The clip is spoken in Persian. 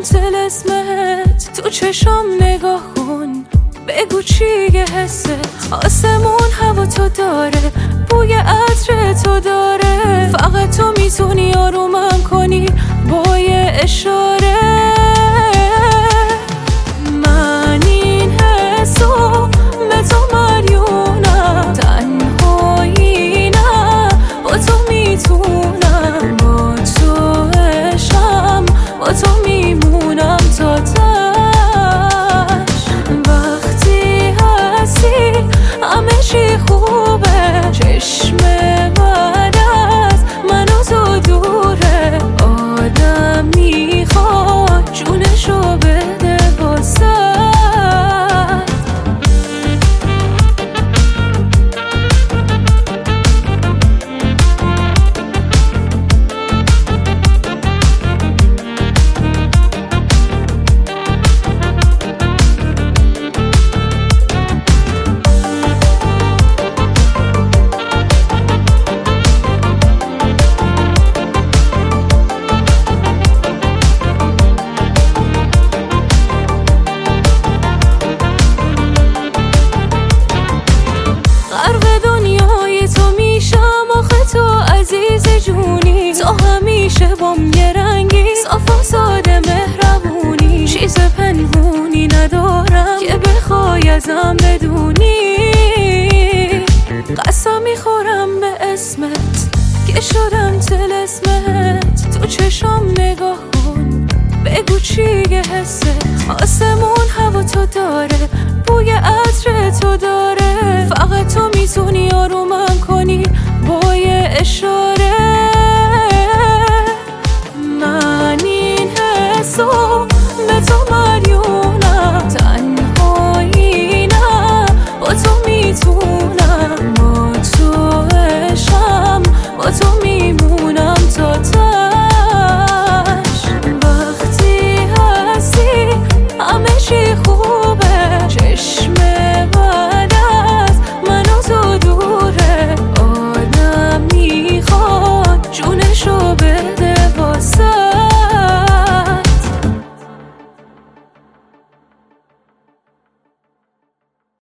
طلسمت تو چشام نگاه کن، بگو چیه حست. آسمون هوا تو داره، بوی عطر تو داره، فقط تو میتونی آرومم کنی با یه اشاره. من این حسو به تو مریونم، تنهایی نه با تو میتونم، با تو عشقم با تو میمونم تا همه چی خوبه. چشم بعد از من و تو دوره، آدم میخواد جونشو بده واسه. تو همیشه بام یه رنگی، صاف و ساده مهربونی، چیز پنهونی ندارم که بخوای ازم بدونی. قسم میخورم به اسمت که شدم طلسمت، تو چشام نگاه کن، بگو چیه حست. آسمون هوا تو داره، بوی عطر تو داره، فقط تو میتونی آرومم کنی با یه اشاره.